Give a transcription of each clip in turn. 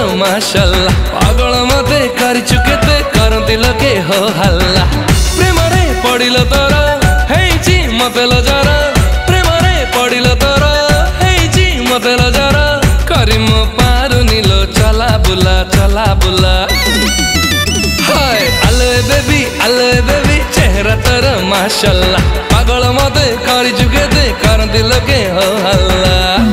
माशाल्लाह पागल मते करिछु केते करंती लोके हो हल्ला प्रेम रे पड़िलो तोरा हेइची मते लजरा प्रेम रे पड़िलो तोरा हेइची मते लजरा करिम पारु नीलो चला बुला हाय आलोए बेबी चेहरा तोर माशाल्लाह पागल मते करिछु केते करंती लोके हो हल्ला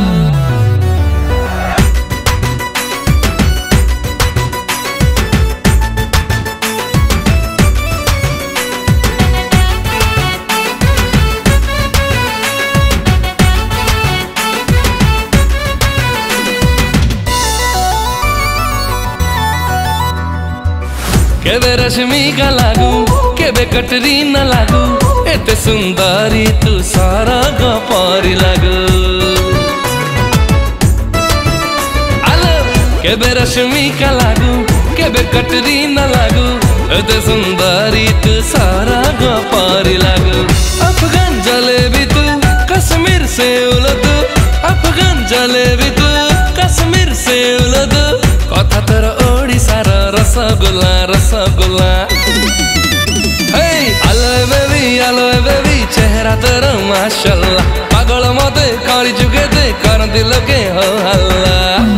केबे रश्मि का लागू केबे कटरीना लागू एते सुंदरी तू सरग परी लागू आलो केबे रश्मि का लागू केबे कटरीना लागू एते सुंदरी तू सरग परी लागू अफगान जलेबी तू कश्मीर से उलदू अफगान जलेबी तू कश्मीर से उलदू कथा तोर ओडिसार रसगुल्ला आलोए बेबी चेहरा तोर माशाल्लाह पागल मते करिछु केते करंती लोके हो हल्ला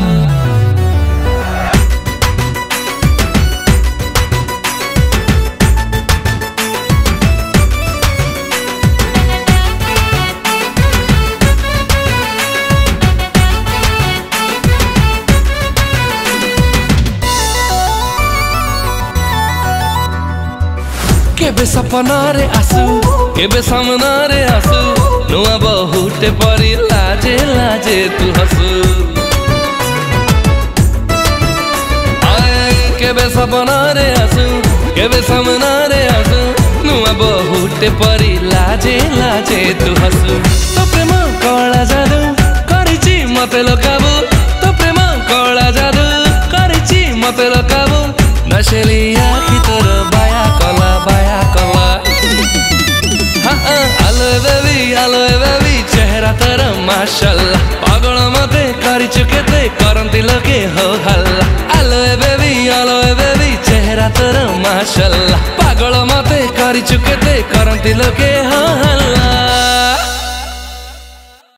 केबे सपना रे आसू केबे सामना रे आसू नुआ बहुटे परी लाजे तू हसू केबे सपना रे आसू केबे सामना रे आसू नुआ बहुटे परी लाजे तू हसू तो प्रेम कला जादू करिछि मते लोकाबू तो प्रेम कला जादू करिछि मते लोकाबू नशेली आखि तोर बाया कला आलोए बेबी चेहरा तोर माशाल्लाह पागल मते करिछु केते करंती लोके हो हल्ला आलोए बेबी चेहरा तोर माशाल्लाह पागल मते करिछु केते करंती लोके हो हल्ला।